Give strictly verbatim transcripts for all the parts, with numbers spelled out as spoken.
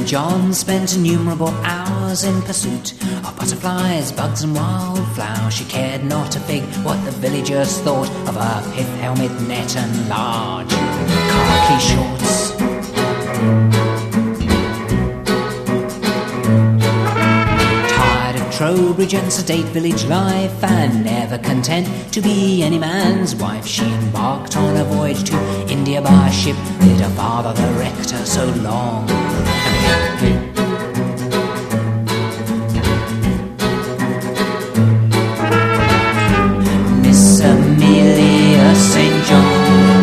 John spent innumerable hours in pursuit of butterflies, bugs and wildflowers. She cared not a fig what the villagers thought of her pith helmet, net and large khaki shorts. Trowbridge and sedate village life, and never content to be any man's wife, she embarked on a voyage to India by ship with her father the rector so long. Miss Amelia Saint John,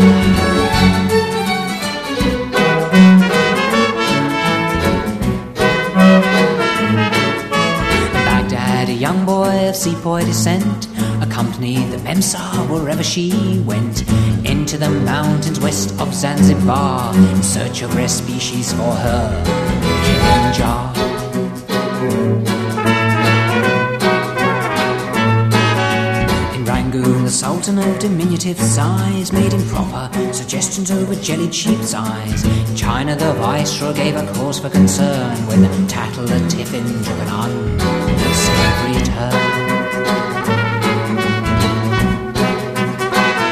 young boy of sepoy descent, accompanied the Memsah wherever she went, into the mountains west of Zanzibar, in search of rare species for her killing jar. In Rangoon, the Sultan of diminutive size made improper suggestions over jellied sheep's eyes. In China, the Viceroy gave a cause for concern when the tattle a tiffin took an